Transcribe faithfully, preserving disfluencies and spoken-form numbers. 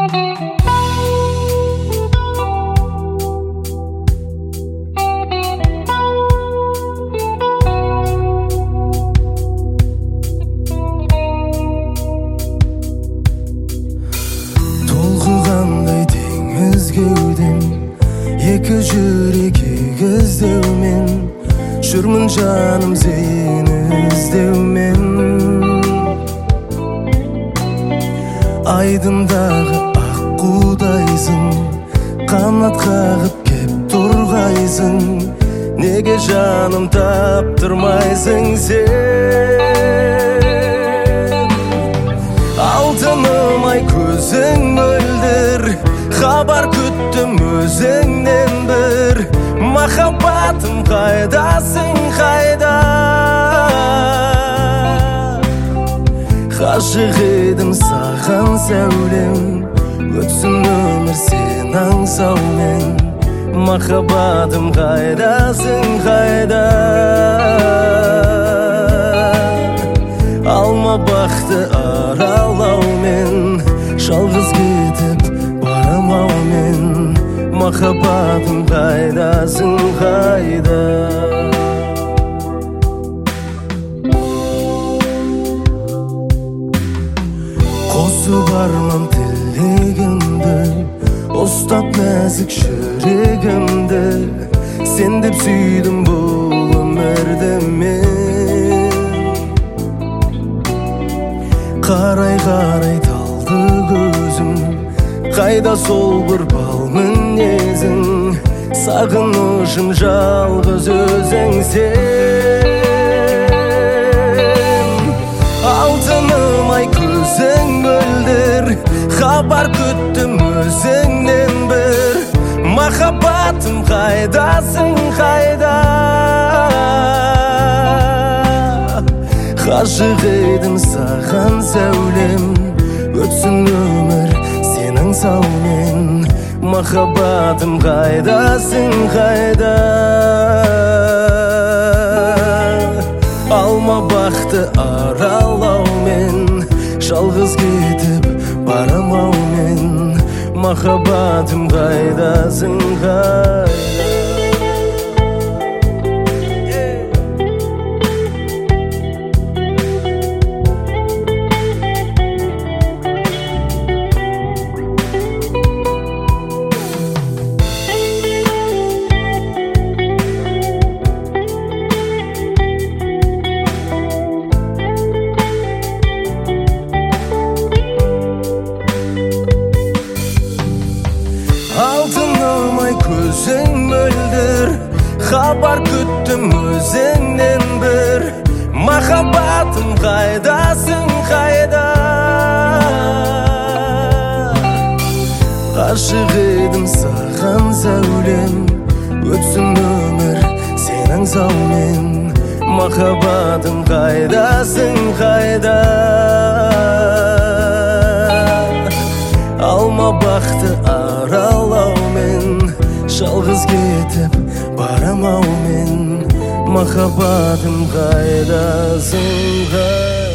Кеудем екі жүрек егіздеумен жүрмін жаным сені іздеумен айдындағы аққудайсың қанат қағып кеп тұрғайсың неге жаным таптырмайсың сен алтыным ай көзің мөлдір хабар күттім өзіңнен бір махаббатым қайдасың қайда ғашық едім саған сәулем өтсін өмір сен аңсаумен махаббатым қайдасың қайда алма бақты аралаумен жалғыз кетіп барамаумен махаббатым қайдасың қайда қосып арман тілегімді ұстап нәзік жүрегімді сен деп сүйдім бұл өмірді мен қарай қарай талды көзім қайда сол бір бал мінезің сағынышым жалғыз өзің сен алтыным ай көзің мөлдір хабар күттім өзіңнен бір махаббатым қайдасың қайда ғашық едім саған сәулем өтсін өмір сен аңсаумен махаббатым қайдасың қайда алма бақты аралаумен жалғыз кетіп барамаумен махаббатым қайдасың қайда алтыным ай көзің мөлдір хабар күттім өзіңнен бір махаббатым қайдасың қайда ғашық едім саған сәулем өтсін өмір сен аңсаумен махаббатым қайдасың қайда алма бақты аралаумен жалғыз кетіп барамаумен махаббатым қайдасың қайда